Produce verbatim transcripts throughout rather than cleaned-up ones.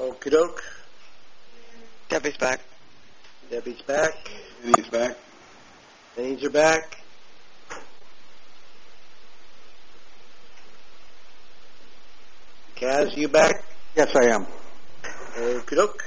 Okie doke. Debbie's back. Debbie's back. Denny's back. Denny's are back. Kaz, you back? Yes, I am. Okie doke.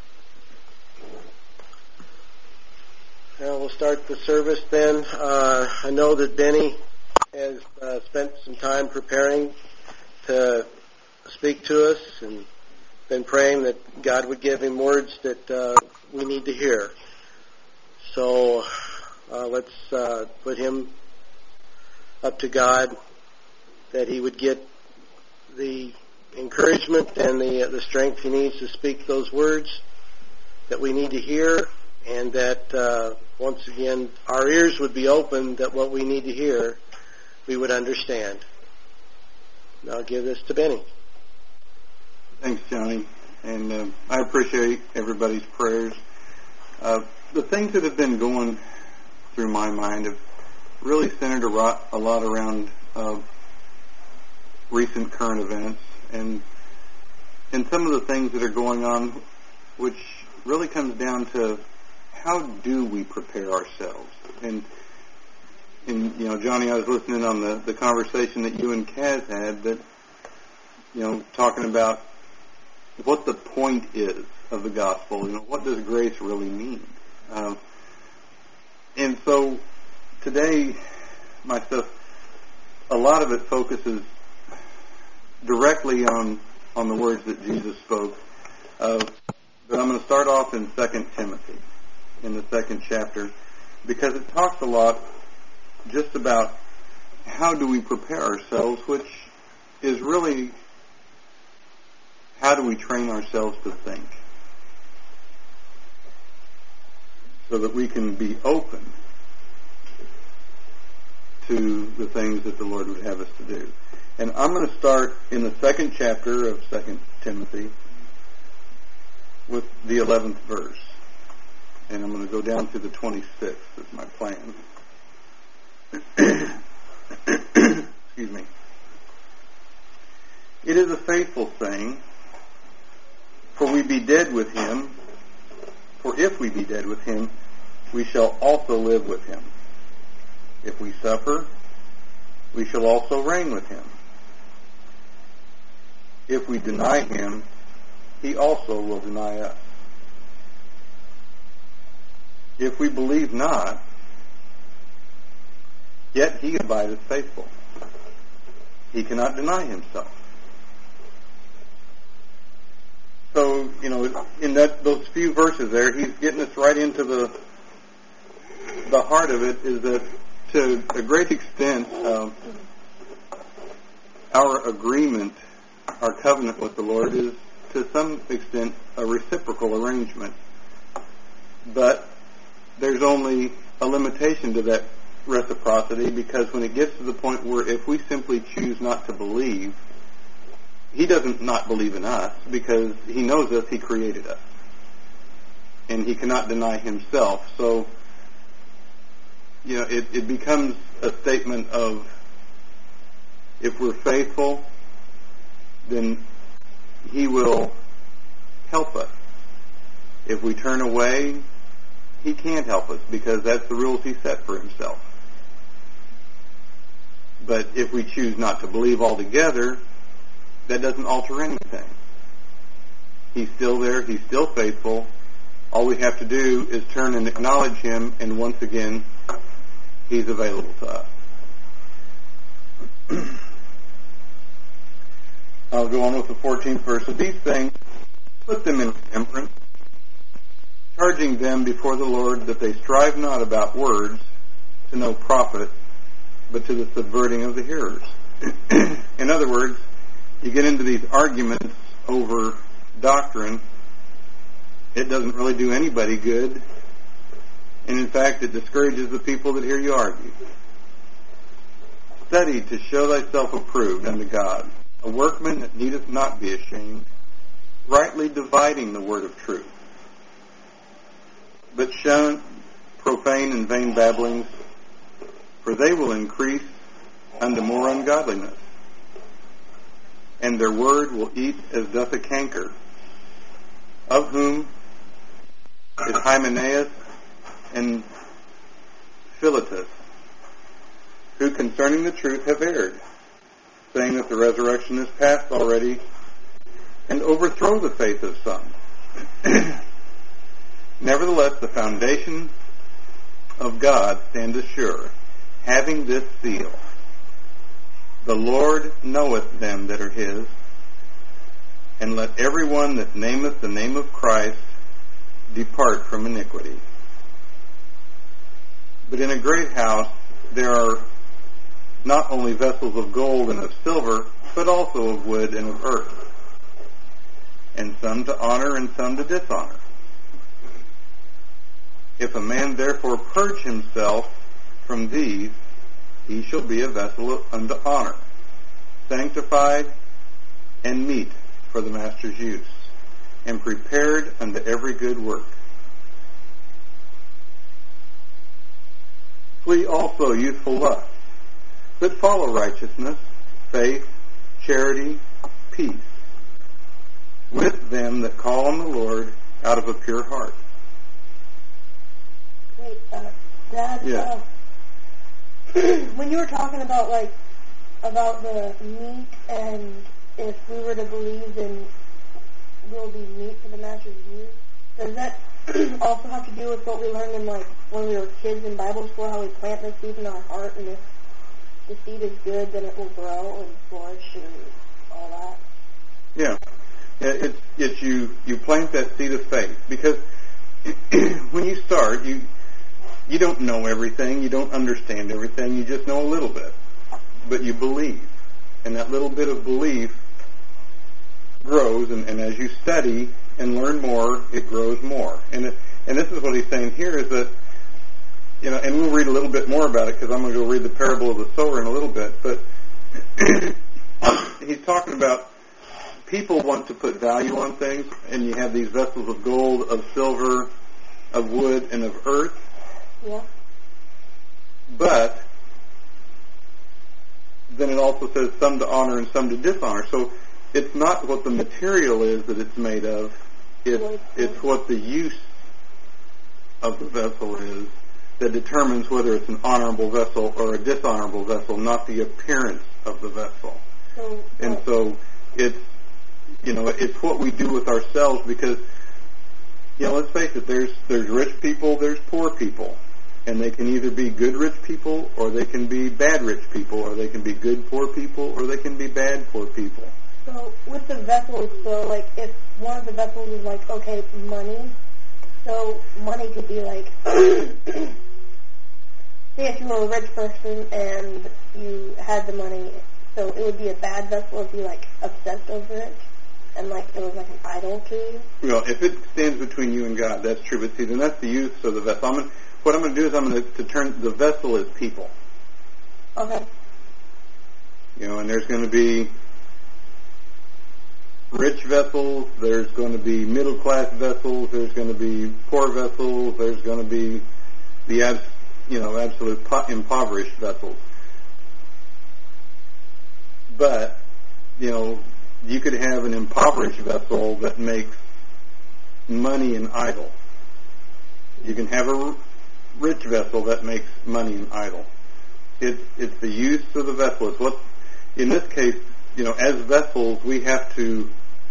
Now we'll start the service then. Uh, I know that Benny has uh, spent some time preparing to speak to us and been praying that God would give him words that uh, we need to hear. So uh, let's uh, put him up to God that he would get the encouragement and the uh, the strength he needs to speak those words that we need to hear, and that uh, once again our ears would be open, that what we need to hear we would understand. And I'll give this to Benny. Thanks, Johnny, and uh, I appreciate everybody's prayers. Uh, the things that have been going through my mind have really centered a lot, a lot around uh, recent current events and and some of the things that are going on, which really comes down to how do we prepare ourselves. And, and you know, Johnny, I was listening on the, the conversation that you and Kaz had, that, you know, talking about what the point is of the gospel. You know, what does grace really mean? Uh, and so today, my stuff, a lot of it focuses directly on, on the words that Jesus spoke. Uh, but I'm going to start off in Second Timothy, in the second chapter, because it talks a lot just about how do we prepare ourselves, which is really how do we train ourselves to think so that we can be open to the things that the Lord would have us to do. And I'm going to start in the second chapter of Second Timothy with the eleventh verse. And I'm going to go down to the twenty-sixth is my plan. Excuse me. It is a faithful saying, for we be dead with him, for if we be dead with him, we shall also live with him. If we suffer, we shall also reign with him. If we deny him, he also will deny us. If we believe not, yet he abideth faithful. He cannot deny himself. So, you know, in that those few verses there, he's getting us right into the the heart of it, is that to a great extent, uh, our agreement, our covenant with the Lord is to some extent a reciprocal arrangement. But there's only a limitation to that reciprocity, because when it gets to the point where if we simply choose not to believe, he doesn't not believe in us, because he knows us, he created us. And he cannot deny himself. So, you know, it, it becomes a statement of, if we're faithful, then he will help us. If we turn away, he can't help us, because that's the rules he set for himself. But if we choose not to believe altogether, that doesn't alter anything. He's still there. He's still faithful. All we have to do is turn and acknowledge him, and once again, he's available to us. I'll go on with the fourteenth verse. Of these things, put them in remembrance, charging them before the Lord that they strive not about words to no profit, but to the subverting of the hearers. In other words, you get into these arguments over doctrine, it doesn't really do anybody good, and in fact it discourages the people that hear you argue. Study to show thyself approved unto God, a workman that needeth not be ashamed, rightly dividing the word of truth. But shun profane and vain babblings, for they will increase unto more ungodliness. And their word will eat as doth a canker, of whom is Hymenaeus and Philetus, who concerning the truth have erred, saying that the resurrection is past already, and overthrow the faith of some. Nevertheless, the foundation of God standeth sure, having this seal: the Lord knoweth them that are his, and let every one that nameth the name of Christ depart from iniquity. But in a great house there are not only vessels of gold and of silver, but also of wood and of earth, and some to honor and some to dishonor. If a man therefore purge himself from these, he shall be a vessel unto honor, sanctified and meet for the master's use, and prepared unto every good work. Flee also youthful lusts, but follow righteousness, faith, charity, peace, with them that call on the Lord out of a pure heart. Wait, uh, Dad, Yeah. uh, when you were talking about, like, about the meat, and if we were to believe, then we'll be meat for the master's use, does that also have to do with what we learned in, like, when we were kids in Bible school, how we plant the seed in our heart, and if the seed is good, then it will grow and flourish and all that? Yeah. It's, it's you, you plant that seed of faith, because when you start, you you don't know everything, you don't understand everything, you just know a little bit. But you believe. And that little bit of belief grows, and, and as you study and learn more, it grows more. And it, and this is what he's saying here is that, you know, and we'll read a little bit more about it because I'm going to go read the parable of the sower in a little bit, but he's talking about people want to put value on things, and you have these vessels of gold, of silver, of wood, and of earth. Yeah. But then it also says some to honor and some to dishonor. So it's not what the material is that it's made of. It's, it's what the use of the vessel is that determines whether it's an honorable vessel or a dishonorable vessel, not the appearance of the vessel. So, and so it's, you know, it's what we do with ourselves because, you know, let's face it, there's there's rich people, there's poor people. And they can either be good rich people or they can be bad rich people, or they can be good poor people or they can be bad poor people. So with the vessels, so like if one of the vessels is like, okay, money, so money could be like, say if you were a rich person and you had the money, so it would be a bad vessel if you like obsessed over it and like it was like an idol to you? Well, if it stands between you and God, that's true. But see, then that's the use of the vessel. I'm gonna, what I'm going to do is I'm going to, to turn the vessel as people. Okay. You know, and there's going to be rich vessels, there's going to be middle class vessels, there's going to be poor vessels, there's going to be the abs, you know, absolute po- impoverished vessels. But, you know, you could have an impoverished vessel that makes money an idol. You can have a rich vessel that makes money an idol. It's it's the use of the vessel. It's what, in this case, you know, as vessels, we have to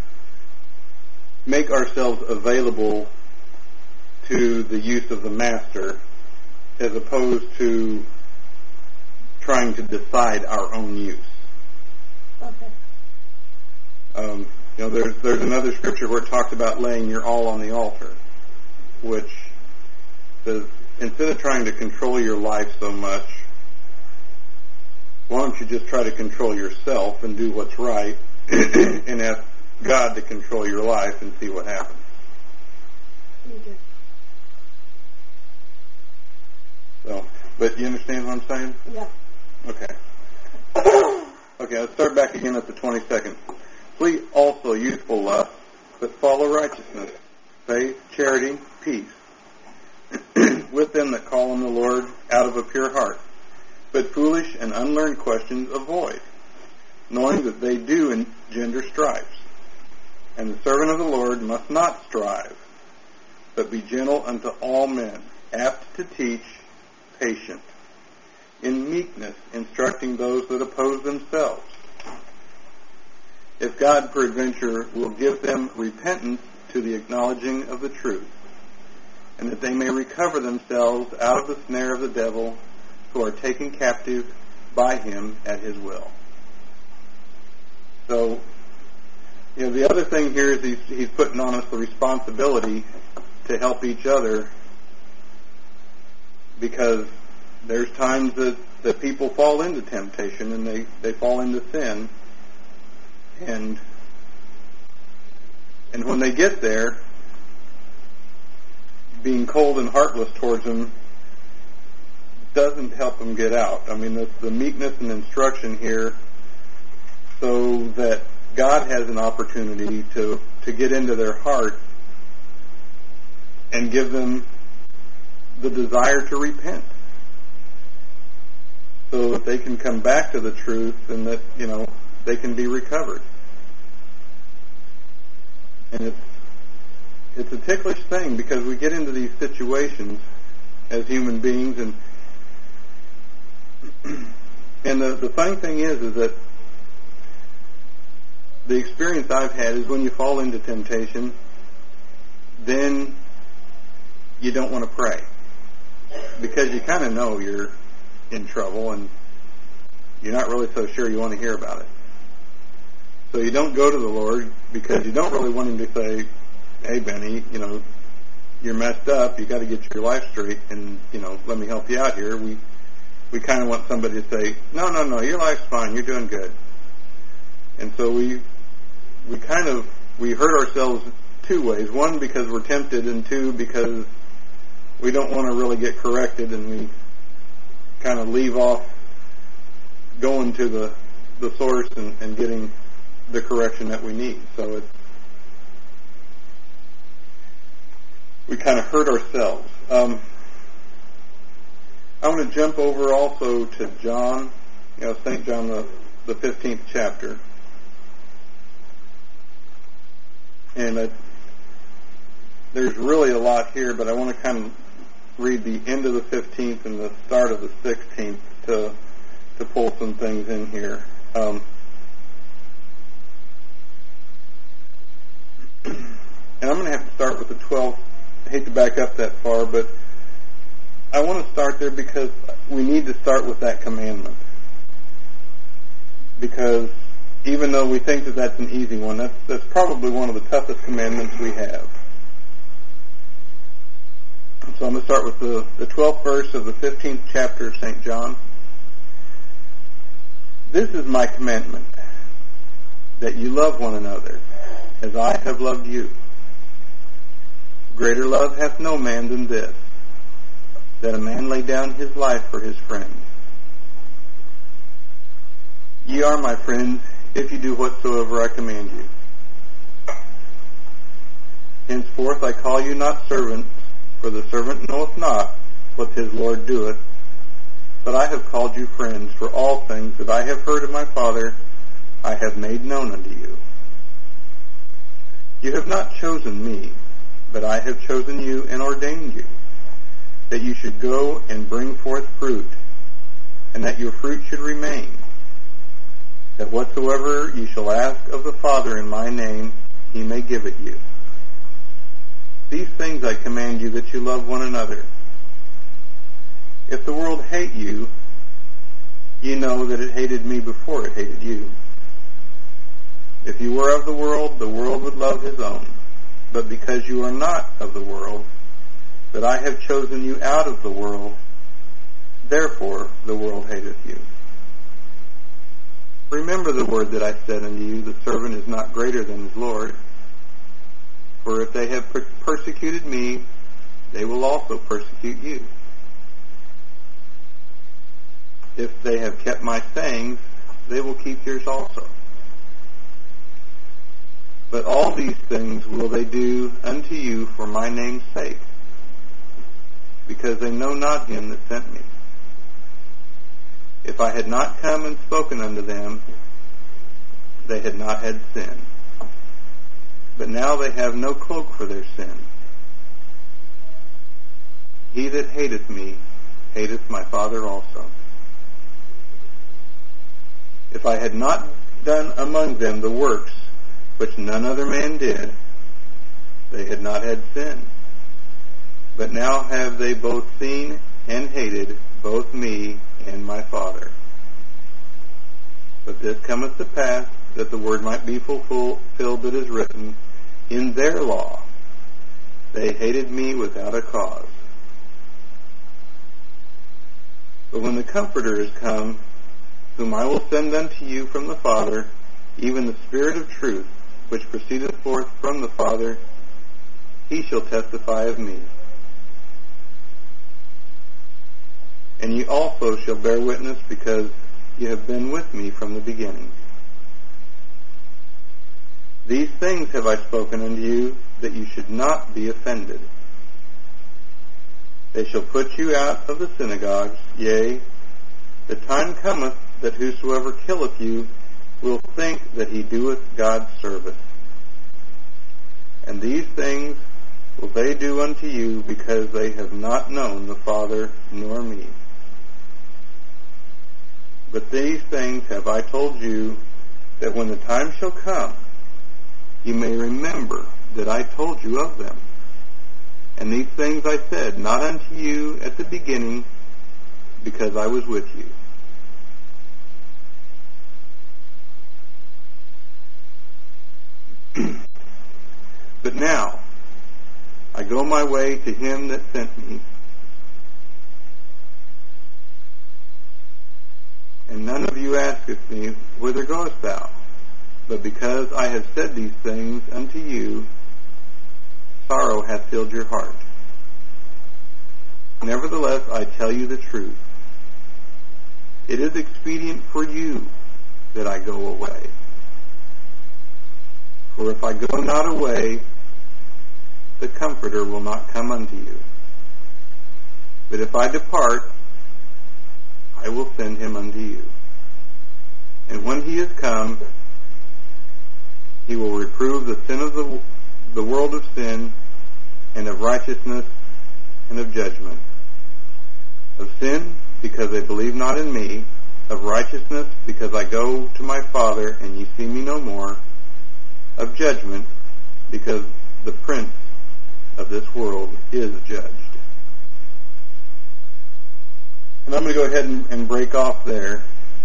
make ourselves available to the use of the master, as opposed to trying to decide our own use. Okay. Um, you know, there's there's another scripture where it talks about laying your all on the altar, which says, instead of trying to control your life so much, why don't you just try to control yourself and do what's right and ask God to control your life and see what happens. Okay. So, but you understand what I'm saying? Yeah. Okay. Okay, let's start back again at the twenty-second. Flee also youthful lust, but follow righteousness, faith, charity, peace, with them that call on the Lord out of a pure heart. But foolish and unlearned questions avoid, knowing that they do engender strifes. And the servant of the Lord must not strive, but be gentle unto all men, apt to teach, patient, in meekness instructing those that oppose themselves. If God peradventure will give them repentance to the acknowledging of the truth, and that they may recover themselves out of the snare of the devil, who are taken captive by him at his will. So, you know, the other thing here is he's, he's putting on us the responsibility to help each other, because there's times that, that people fall into temptation and they, they fall into sin, and and when they get there, being cold and heartless towards them doesn't help them get out. I mean, the, the meekness and instruction here, so that God has an opportunity to, to get into their heart and give them the desire to repent, so that they can come back to the truth and that, you know, they can be recovered. And it's it's a ticklish thing, because we get into these situations as human beings, and and the, the funny thing is is that the experience I've had is when you fall into temptation, then you don't want to pray, because you kind of know you're in trouble and you're not really so sure you want to hear about it. So you don't go to the Lord because you don't really want him to say, hey, Benny, you know, you're messed up, you got to get your life straight, and, you know, let me help you out here. We we kind of want somebody to say, no, no, no, your life's fine, you're doing good. And so we we kind of, we hurt ourselves two ways. One, because we're tempted, and two, because we don't want to really get corrected, and we kind of leave off going to the, the source and, and getting the correction that we need. So it's, we kind of hurt ourselves. Um, I want to jump over also to John, you know, Saint John, the, the fifteenth chapter. And uh, there's really a lot here, but I want to kind of read the end of the fifteenth and the start of the sixteenth to to pull some things in here. Um, and I'm going to have to start with the twelfth. I hate to back up that far, but I want to start there because we need to start with that commandment. Because even though we think that that's an easy one, that's, that's probably one of the toughest commandments we have. So I'm going to start with the, the twelfth verse of the fifteenth chapter of Saint John. This is my commandment, that you love one another, as I have loved you. Greater love hath no man than this, that a man lay down his life for his friends. Ye are my friends, if you do whatsoever I command you. Henceforth I call you not servants, for the servant knoweth not what his Lord doeth, but I have called you friends, for all things that I have heard of my Father I have made known unto you. You have not chosen me, but I have chosen you and ordained you, that you should go and bring forth fruit, and that your fruit should remain, that whatsoever you shall ask of the Father in my name, he may give it you. These things I command you, that you love one another. If the world hate you, ye know that it hated me before it hated you. If you were of the world, the world would love his own. But because you are not of the world, that I have chosen you out of the world, therefore the world hateth you. Remember the word that I said unto you, the servant is not greater than his Lord. For if they have per- persecuted me, they will also persecute you. If they have kept my sayings, they will keep yours also. But all these things will they do unto you for my name's sake, because they know not him that sent me. If I had not come and spoken unto them, they had not had sin. but now they have no cloak for their sin. He that hateth me hateth my Father also. If I had not done among them the works which none other man did, they had not had sin. But now have they both seen and hated both me and my Father. But this cometh to pass, that the word might be fulfilled that is written, in their law they hated me without a cause. But when the Comforter is come, whom I will send unto you from the Father, even the Spirit of truth, which proceedeth forth from the Father, he shall testify of me. And ye also shall bear witness, because ye have been with me from the beginning. These things have I spoken unto you, that you should not be offended. They shall put you out of the synagogues, yea, the time cometh that whosoever killeth you will think that he doeth God's service. And these things will they do unto you, because they have not known the Father nor me. But these things have I told you, that when the time shall come, you may remember that I told you of them. And these things I said not unto you at the beginning, because I was with you. But now I go my way to him that sent me, and none of you asketh me, whither goest thou? But because I have said these things unto you, sorrow hath filled your heart. Nevertheless, I tell you the truth. It is expedient for you that I go away. For if I go not away, the Comforter will not come unto you. But if I depart, I will send him unto you. And when he is come, he will reprove the sin of the, the world of sin, and of righteousness, and of judgment. Of sin, because they believe not in me. Of righteousness, because I go to my Father, and ye see me no more. Of judgment, because the prince of this world is judged. And I'm going to go ahead and, and break off there.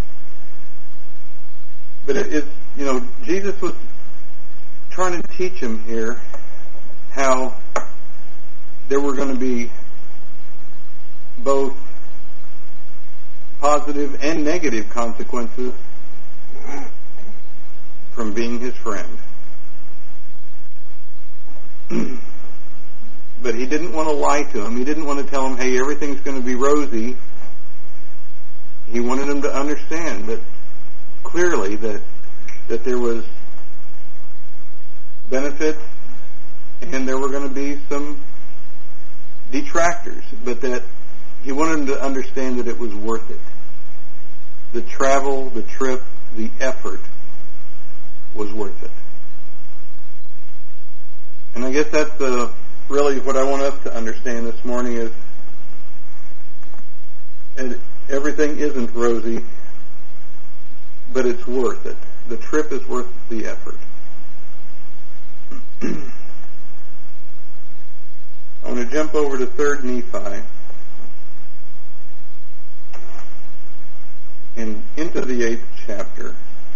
But it, it's, you know, Jesus was trying to teach him here how there were going to be both positive and negative consequences from being his friend. But he didn't want to lie to him. He didn't want to tell him, hey, everything's going to be rosy. He wanted him to understand that clearly that that there was benefits and there were going to be some detractors, but that he wanted him to understand that it was worth it. The travel, the trip, the effort was worth it. And I guess that's the, really what I want us to understand this morning is, and everything isn't rosy, but it's worth it. The trip is worth the effort. I want to jump over to Third Nephi and into the eighth chapter.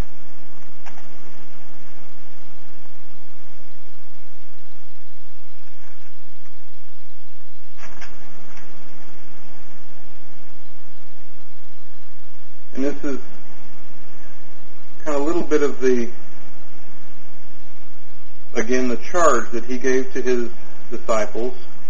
And this is kind of a little bit of the, again, the charge that he gave to his disciples.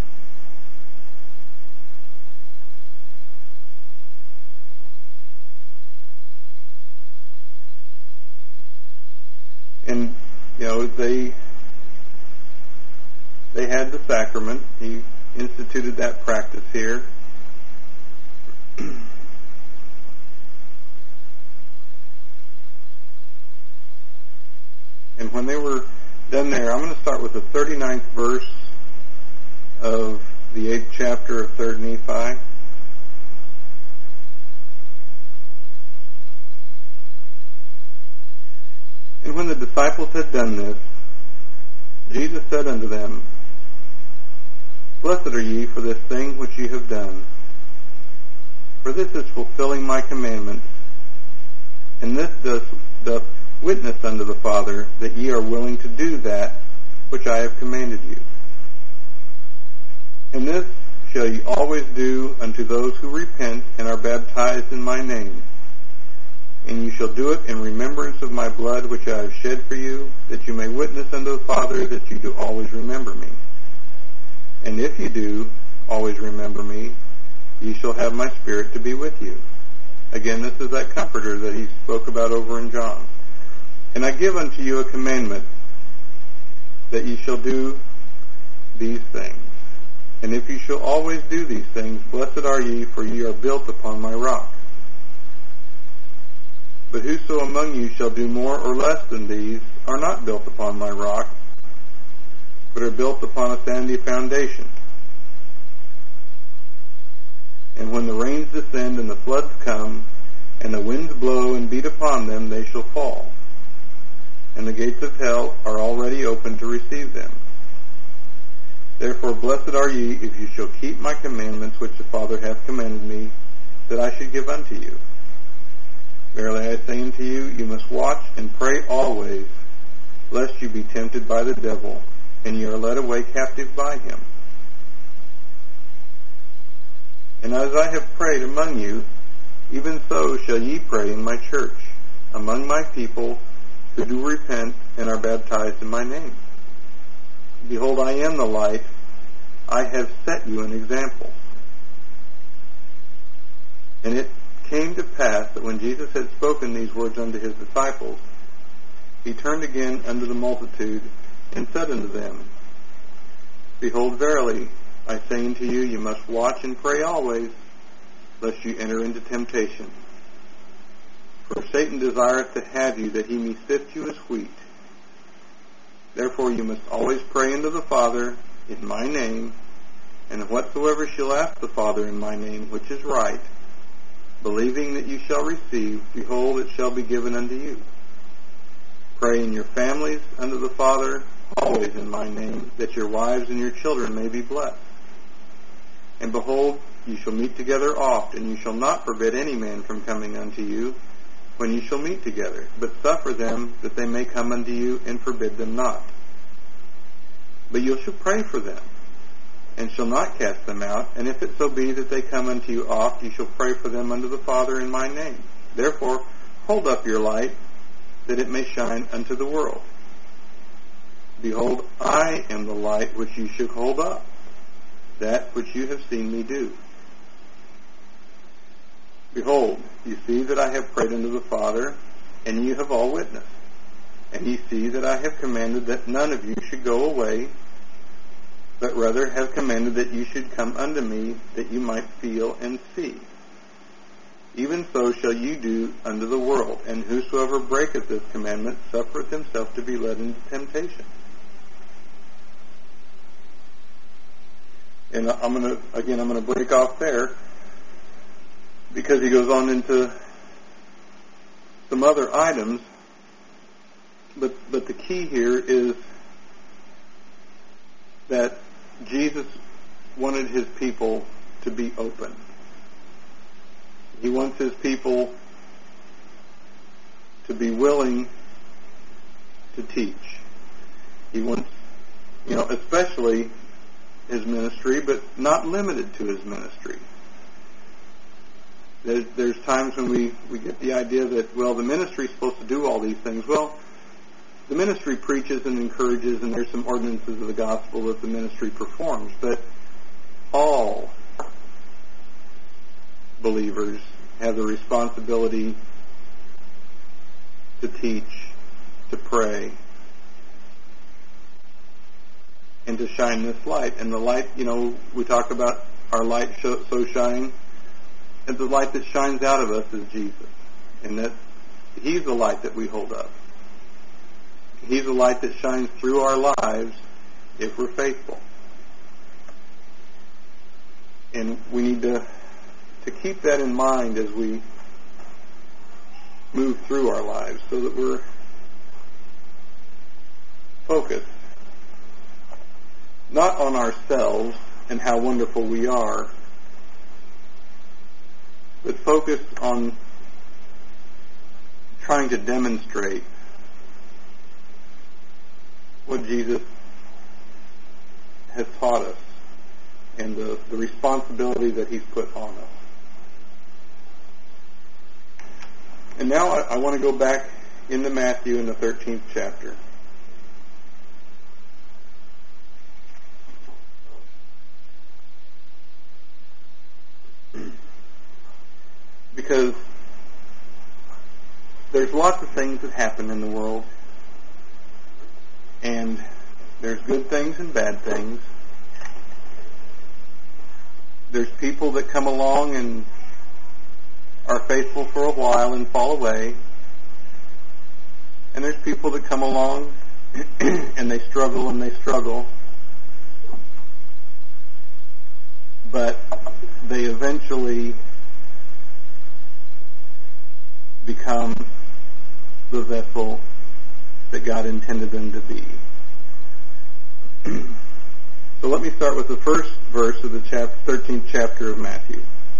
And, you know, they they had the sacrament. He instituted that practice here. And when they were done there, I'm going to start with the thirty-ninth verse of the eighth chapter of third Nephi. And when the disciples had done this, Jesus said unto them, Blessed are ye for this thing which ye have done, for this is fulfilling my commandments, and this doth, doth witness unto the Father that ye are willing to do that which I have commanded you. And this shall ye always do unto those who repent and are baptized in my name. And you shall do it in remembrance of my blood which I have shed for you, that you may witness unto the Father that you do always remember me. And if you do always remember me, ye shall have my Spirit to be with you. Again, this is that Comforter that he spoke about over in John. And I give unto you a commandment, that ye shall do these things. And if ye shall always do these things, blessed are ye, for ye are built upon my rock. But whoso among you shall do more or less than these are not built upon my rock, but are built upon a sandy foundation. And when the rains descend and the floods come, and the winds blow and beat upon them, they shall fall. And the gates of hell are already open to receive them. Therefore blessed are ye if you shall keep my commandments which the Father hath commanded me, that I should give unto you. Verily I say unto you, you must watch and pray always, lest you be tempted by the devil, and ye are led away captive by him. And as I have prayed among you, even so shall ye pray in my church, among my people who do repent and are baptized in my name. Behold, I am the light. I have set you an example. And it came to pass that when Jesus had spoken these words unto his disciples, he turned again unto the multitude and said unto them, Behold, verily, I say unto you, you must watch and pray always, lest you enter into temptation. For Satan desireth to have you, that he may sift you as wheat. Therefore you must always pray unto the Father in my name, and whatsoever shall ask the Father in my name, which is right, believing that you shall receive, behold, it shall be given unto you. Pray in your families unto the Father, always in my name, that your wives and your children may be blessed. And behold, you shall meet together oft, and you shall not forbid any man from coming unto you when you shall meet together, but suffer them that they may come unto you, and forbid them not. But you shall pray for them, and shall not cast them out, and if it so be that they come unto you oft, you shall pray for them unto the Father in my name. Therefore, hold up your light, that it may shine unto the world. Behold, I am the light which you should hold up, that which you have seen me do. Behold, you see that I have prayed unto the Father, and you have all witnessed. And ye see that I have commanded that none of you should go away, but rather have commanded that you should come unto me, that you might feel and see. Even so shall you do unto the world, and whosoever breaketh this commandment suffereth himself to be led into temptation. And I'm going to, again, I'm going to break off there, because he goes on into some other items, but but the key here is that Jesus wanted his people to be open. He wants his people to be willing to teach. He wants, you know, especially his ministry, but not limited to his ministry. There's, there's times when we, we get the idea that, well, the ministry is supposed to do all these things. Well, the ministry preaches and encourages, and there's some ordinances of the gospel that the ministry performs, but all believers have the responsibility to teach, to pray, and to shine this light. And the light, you know, we talk about our light so shine, and the light that shines out of us is Jesus, and that he's the light that we hold up. He's a light that shines through our lives if we're faithful. And we need to, to keep that in mind as we move through our lives so that we're focused not on ourselves and how wonderful we are, but focused on trying to demonstrate what Jesus has taught us and the, the responsibility that He's put on us. And now I, I want to go back into Matthew in the thirteenth chapter. Because there's lots of things that happen in the world, and there's good things and bad things. There's people that come along and are faithful for a while and fall away. And there's people that come along and they struggle and they struggle. But they eventually become the vessel that God intended them to be. So let me start with the first verse of the chapter, thirteenth chapter of Matthew.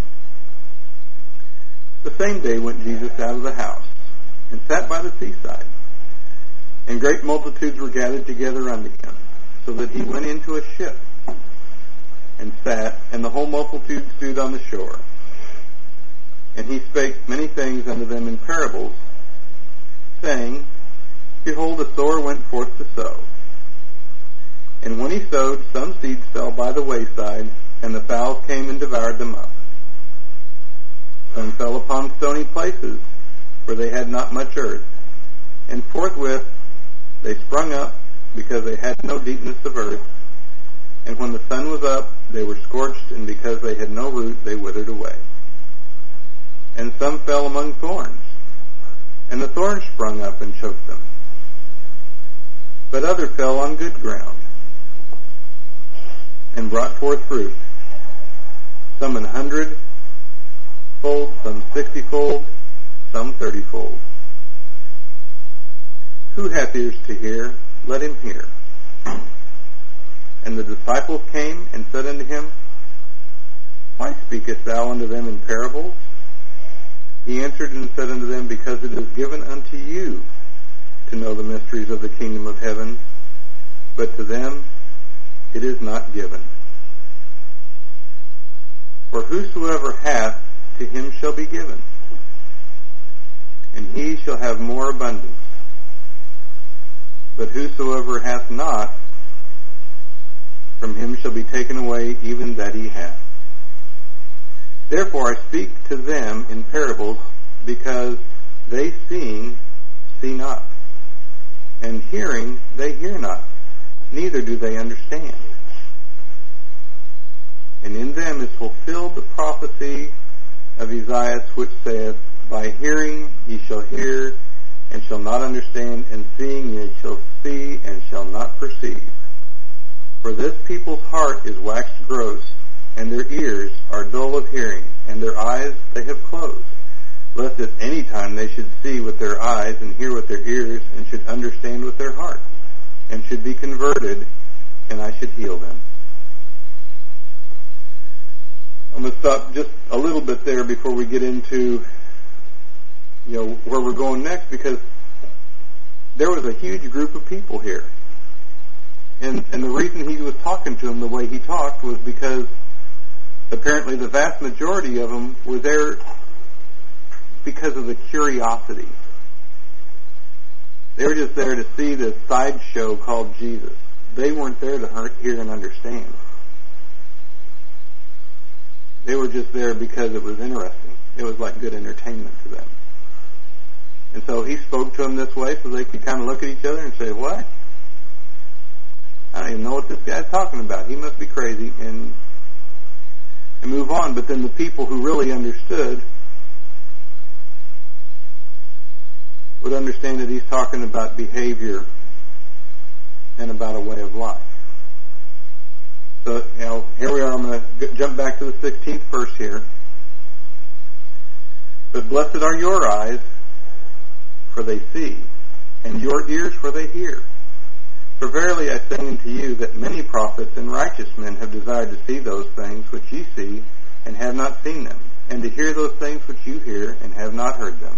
The same day went Jesus out of the house and sat by the seaside, and great multitudes were gathered together unto him, so that he went into a ship and sat, and the whole multitude stood on the shore. And he spake many things unto them in parables, saying, Behold, a sower went forth to sow. And when he sowed, some seeds fell by the wayside, and the fowls came and devoured them up. Some fell upon stony places, where they had not much earth, and forthwith they sprung up, because they had no deepness of earth. And when the sun was up, they were scorched, and because they had no root, they withered away. And some fell among thorns, and the thorns sprung up and choked them. But other fell on good ground, and brought forth fruit, some an hundred fold, some sixty fold, some thirty fold. Who hath ears to hear, let him hear. And the disciples came and said unto him, Why speakest thou unto them in parables? He answered and said unto them, Because it is given unto you to know the mysteries of the kingdom of heaven, but to them it is not given. For whosoever hath, to him shall be given, and he shall have more abundance. But whosoever hath not, from him shall be taken away even that he hath. Therefore I speak to them in parables, because they seeing see not, and hearing they hear not, neither do they understand. And in them is fulfilled the prophecy of Isaiah, which saith, By hearing ye shall hear, and shall not understand, and seeing ye shall see, and shall not perceive. For this people's heart is waxed gross, and their ears are dull of hearing, and their eyes they have closed, lest at any time they should see with their eyes, and hear with their ears, and should understand with their heart, and should be converted, and I should heal them. I'm going to stop just a little bit there before we get into, you know, where we're going next, because there was a huge group of people here. And, and the reason he was talking to them the way he talked was because apparently the vast majority of them were there because of the curiosity. They were just there to see this sideshow called Jesus. They weren't there to hear and understand. They were just there because it was interesting. It was like good entertainment to them. And so he spoke to them this way so they could kind of look at each other and say, what? I don't even know what this guy's talking about. He must be crazy, and and move on. But then the people who really understood would understand that he's talking about behavior and about a way of life. So, you know, here we are. I'm going to jump back to the sixteenth verse here. But blessed are your eyes, for they see, and your ears, for they hear. For verily I say unto you that many prophets and righteous men have desired to see those things which ye see, and have not seen them, and to hear those things which you hear, and have not heard them.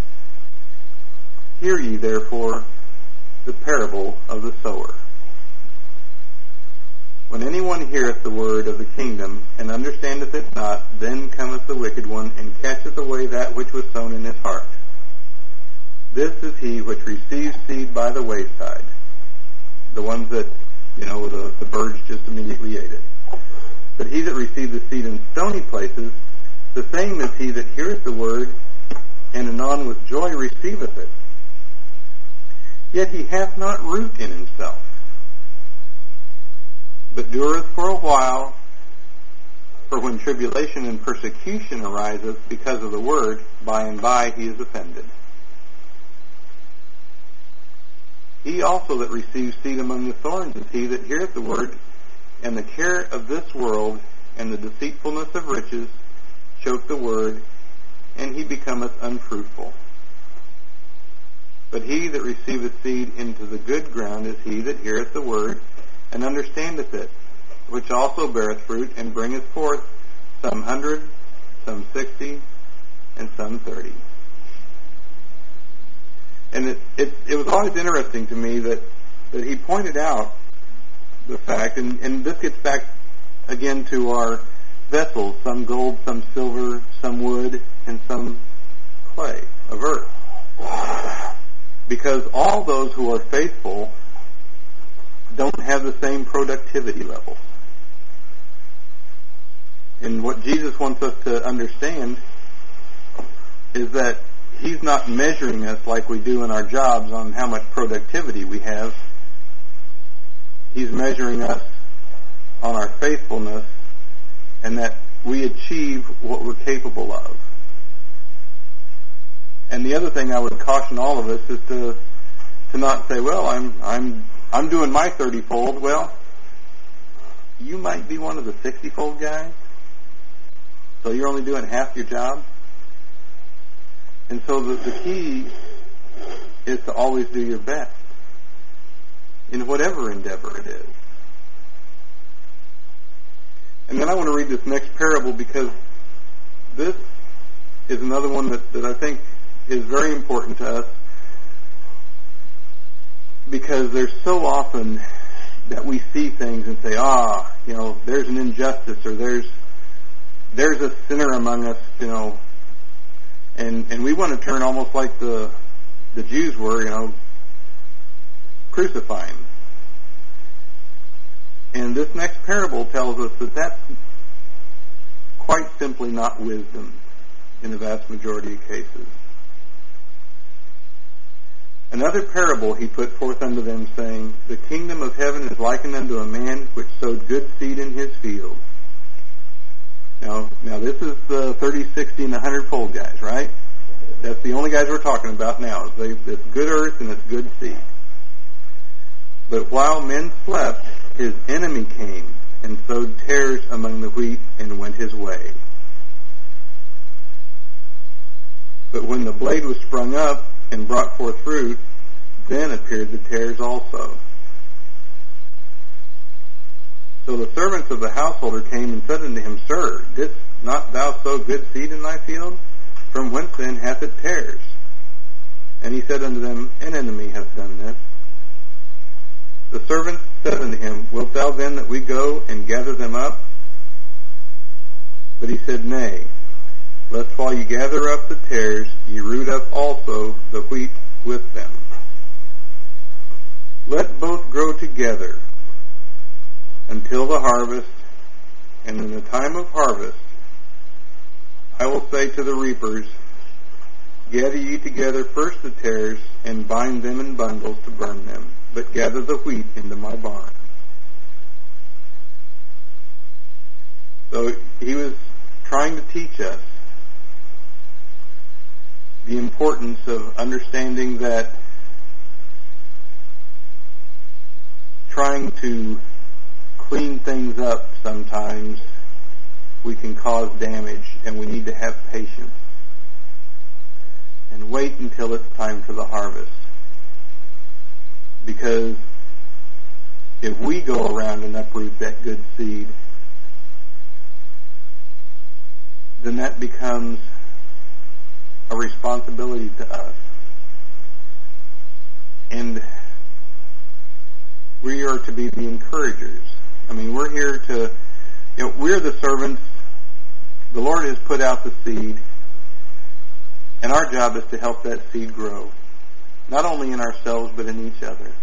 Hear ye therefore the parable of the sower. When anyone heareth the word of the kingdom, and understandeth it not, then cometh the wicked one, and catcheth away that which was sown in his heart. This is he which receives seed by the wayside, the ones that, you know, the, the birds just immediately ate it. But he that received the seed in stony places, the same is he that heareth the word, and anon with joy receiveth it. Yet he hath not root in himself, but dureth for a while. For when tribulation and persecution ariseth because of the word, by and by he is offended. He also that receives seed among the thorns is he that heareth the word, and the care of this world and the deceitfulness of riches choke the word, and he becometh unfruitful. But he that receiveth seed into the good ground is he that heareth the word, and understandeth it, which also beareth fruit, and bringeth forth some hundred, some sixty, and some thirty. And it, it, it was always interesting to me that, that he pointed out the fact, and, and this gets back again to our vessels, some gold, some silver, some wood, and some clay of earth. Because all those who are faithful don't have the same productivity level. And what Jesus wants us to understand is that he's not measuring us like we do in our jobs on how much productivity we have. He's measuring us on our faithfulness, and that we achieve what we're capable of. And the other thing I would caution all of us is to to not say, well, I'm I'm I'm doing my thirty-fold. Well, you might be one of the sixty-fold guys, so you're only doing half your job. And so the, the key is to always do your best in whatever endeavor it is. And then I want to read this next parable, because this is another one that, that I think is very important to us, because there's so often that we see things and say, ah, you know, there's an injustice, or there's there's a sinner among us, you know, and and we want to turn almost like the the Jews were, you know, crucifying. And this next parable tells us that that's quite simply not wisdom in the vast majority of cases. Another parable he put forth unto them, saying, the kingdom of heaven is likened unto a man which sowed good seed in his field. Now, now this is the thirty, sixty, and one hundred fold guys, right? That's the only guys we're talking about now. They, it's good earth and it's good seed. But while men slept, his enemy came and sowed tares among the wheat and went his way. But when the blade was sprung up and brought forth fruit, then appeared the tares also. So the servants of the householder came and said unto him, Sir, didst not thou sow good seed in thy field? From whence then hath it tares? And he said unto them, An enemy hath done this. The servants said unto him, Wilt thou then that we go and gather them up? But he said, Nay, lest while ye gather up the tares, ye root up also the wheat with them. Let both grow together until the harvest, and in the time of harvest I will say to the reapers, Gather ye together first the tares, and bind them in bundles to burn them, but gather the wheat into my barn. So he was trying to teach us the importance of understanding that trying to clean things up sometimes, we can cause damage, and we need to have patience and wait until it's time for the harvest. Because if we go around and uproot that good seed, then that becomes a responsibility to us. And we are to be the encouragers. I mean, we're here to, you know, we're the servants. The Lord has put out the seed, and our job is to help that seed grow, not only in ourselves, but in each other.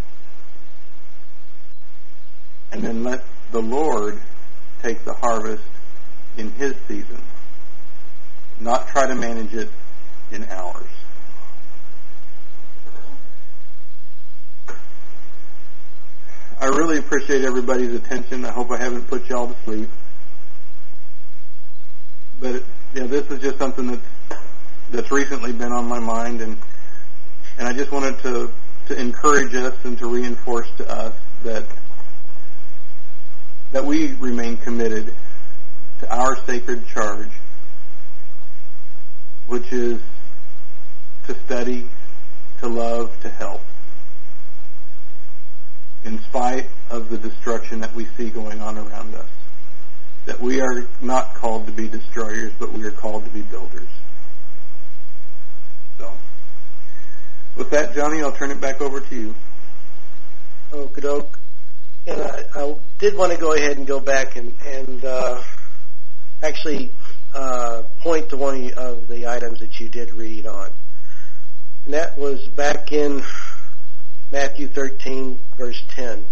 And then let the Lord take the harvest in His season, not try to manage it in ours. I really appreciate everybody's attention. I hope I haven't put y'all to sleep. But you know, this is just something that's that's recently been on my mind, and and I just wanted to to encourage us and to reinforce to us that that we remain committed to our sacred charge, which is to study, to love, to help, in spite of the destruction that we see going on around us. That we are not called to be destroyers, but we are called to be builders. So, with that, Johnny, I'll turn it back over to you. Okie doke. And I, I did want to go ahead and go back and, and uh, actually uh, point to one of the items that you did read on. And that was back in Matthew thirteen, verse ten.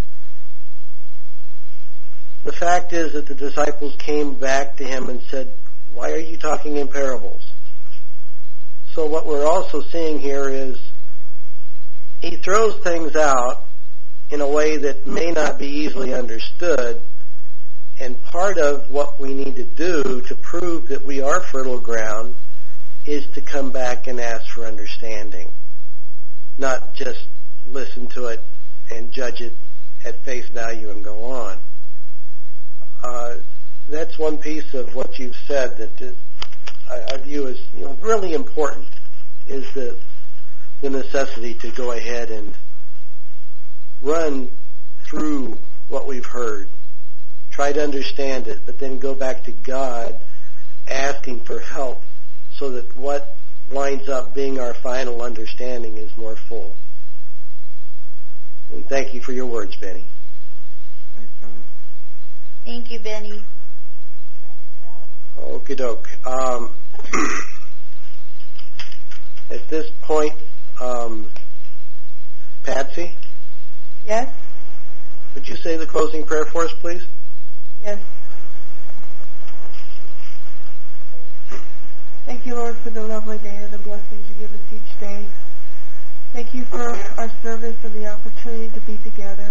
The fact is that the disciples came back to him and said, "Why are you talking in parables?" So what we're also seeing here is he throws things out in a way that may not be easily understood, and part of what we need to do to prove that we are fertile ground is to come back and ask for understanding, not just listen to it and judge it at face value and go on. Uh, that's one piece of what you've said that uh, I, I view as, you know, really important, is the the necessity to go ahead and run through what we've heard, try to understand it, but then go back to God asking for help so that what winds up being our final understanding is more full. And thank you for your words, Benny. Thanks, Johnny. Thank you, Benny. Okie doke. Um, at this point, um, Patsy, Yes? would you say the closing prayer for us, please? Yes. Thank you, Lord, for the lovely day and the blessings you give us each day. Thank you for our service and the opportunity to be together.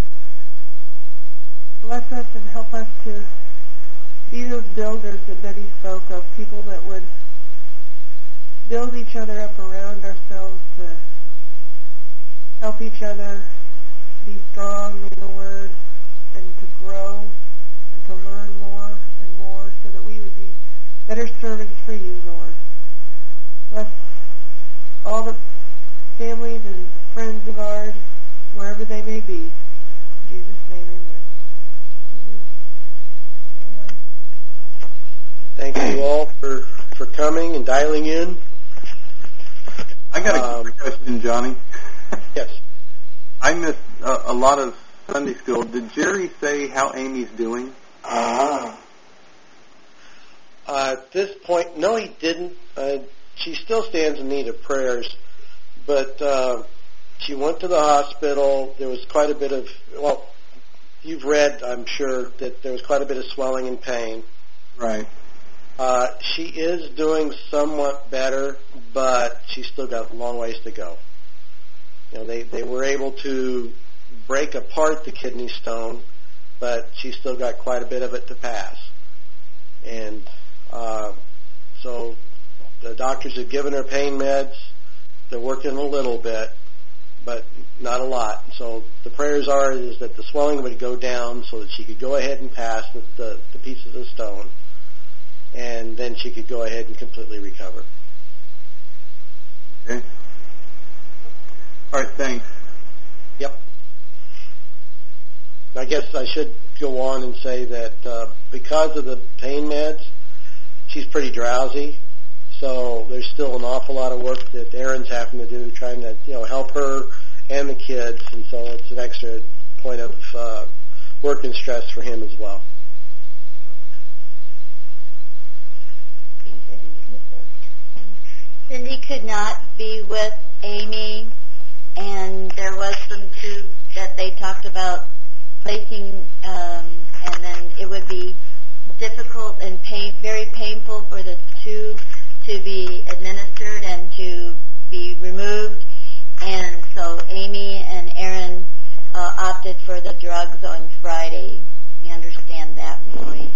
Bless us and help us to be those builders that Betty spoke of, people that would build each other up around ourselves, to help each other be strong in the Word and to grow and to learn more and more so that we would be better servants for you, Lord. Bless all the families and friends of ours, wherever they may be. In Jesus' name, amen. Thank you all for, for coming and dialing in. I got a Um, quick question, Johnny. Yes. I missed a, a lot of Sunday school. Did Jerry say how Amy's doing? Uh, at this point, no, he didn't. Uh, she still stands in need of prayers, but uh, she went to the hospital. There was quite a bit of, well, you've read, I'm sure, that there was quite a bit of swelling and pain. Right. Uh, she is doing somewhat better, but she's still got a long ways to go. You know, they, they were able to break apart the kidney stone, but she's still got quite a bit of it to pass. And uh, so the doctors have given her pain meds. They're working a little bit, but not a lot. So the prayers are is that the swelling would go down so that she could go ahead and pass with the, the pieces of stone, and then she could go ahead and completely recover. Okay. All right, thanks. Yep. I guess I should go on and say that uh, because of the pain meds, she's pretty drowsy. So there's still an awful lot of work that Aaron's having to do, trying to you know help her and the kids, and so it's an extra point of uh, work and stress for him as well. Cindy could not be with Amy, and there was some tubes that they talked about placing, um, and then it would be difficult and pain, very painful for the tube to be administered and to be removed. And so Amy and Aaron uh, opted for the drugs on Friday. We understand that point.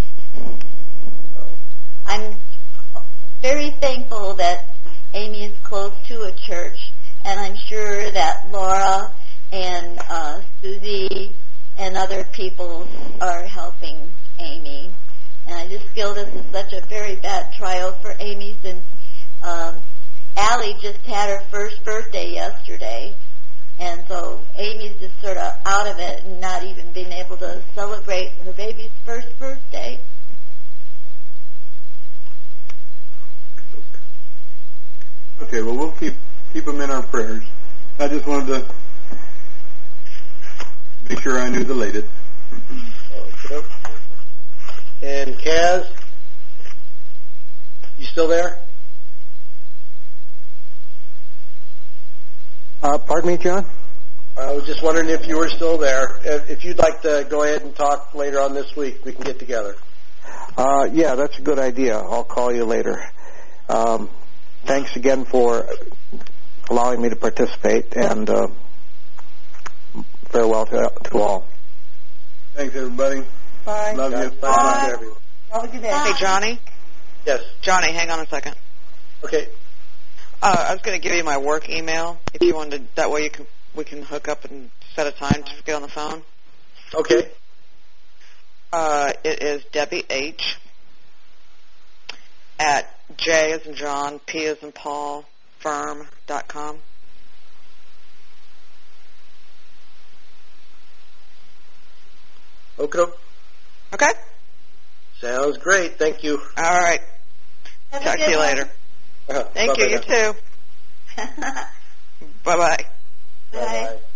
I'm very thankful that Amy is close to a church, and I'm sure that Laura and uh, Susie and other people are helping Amy. And I just feel this is such a very bad trial for Amy, since um, Allie just had her first birthday yesterday, and so Amy's just sort of out of it and not even being able to celebrate her baby's first birthday. Okay, well, we'll keep keep them in our prayers. I just wanted to make sure I knew the latest. Okay. And Kaz, you still there? Uh, pardon me, John? I was just wondering if you were still there. If if you'd like to go ahead and talk later on this week, we can get together. Uh, yeah, that's a good idea. I'll call you later. Um, thanks again for allowing me to participate, and uh, farewell to, to all. Thanks, everybody. Bye. Love you. Bye. Bye. To everyone. Have a good day. Hey, Johnny. Yes. Johnny, hang on a second. Okay. Uh, I was going to give you my work email if you wanted. That way you can we can hook up and set a time to get on the phone. Okay. Uh, it is Debbie H. at J as in John, P as in Paul, firm dot com. Okay. Okay. Sounds great. Thank you. All right. Have a Talk good to you one. later. Uh-huh. Thank Bye-bye you. You now. too. Bye bye. Bye. Bye-bye.